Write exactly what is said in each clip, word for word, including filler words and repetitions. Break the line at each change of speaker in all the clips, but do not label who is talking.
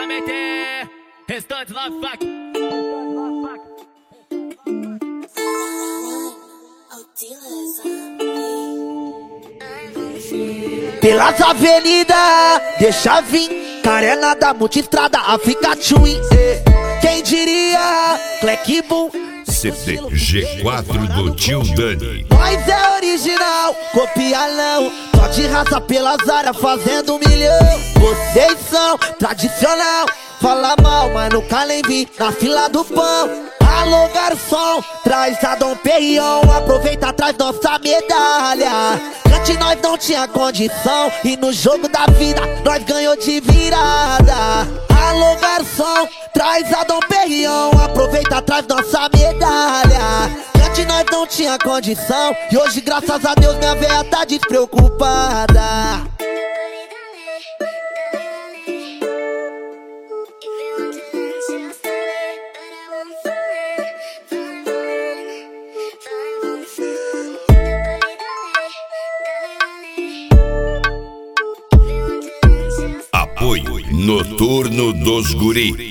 meter restante lá, fuck.
Pelas avenidas, deixa vir Carena da multistrada, África Twin. Quem diria, Clec Boom.
C D G quatro do Tio Dani.
Nós é original, copia não. Só de raça pelas áreas fazendo um milhão. Vocês são tradicional, fala mal, mas nunca nem vi na fila do pão. Alô garçom, traz a Dom Perignon, aproveita, traz nossa medalha. Antes nós não tinha condição e no jogo da vida nós ganhou de virada. Alô garçom, traz a Dom Perignon, aproveita, traz nossa medalha. Antes nós não tinha condição e hoje graças a Deus minha véia tá despreocupada.
Apoio Noturno dos Guri.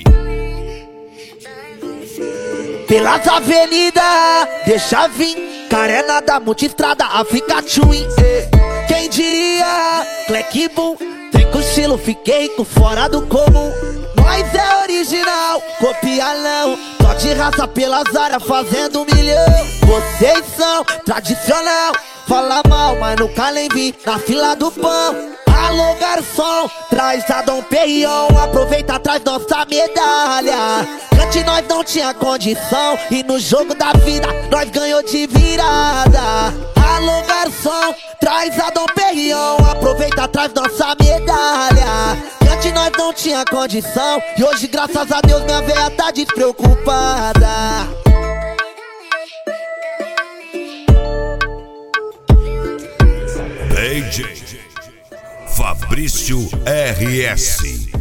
Pelas avenidas, deixa vir Carena da multistrada, África Twin. Quem diria, Clec Boom. Tem com estilo, fiquei com fora do comum. Nós é original, copia não. Só de raça pelas áreas fazendo um milhão. Vocês são tradicional, fala mal, mas nunca nem vi na fila do pão. Alô garçom, traz a Dom Perignon, aproveita, traz nossa medalha. Antes nós não tinha condição e no jogo da vida nós ganhou de virada. Alô garçom, traz a Dom Perignon, aproveita, traz nossa medalha. Antes nós não tinha condição e hoje graças a Deus minha véia tá despreocupada.
D J Fabrício R S.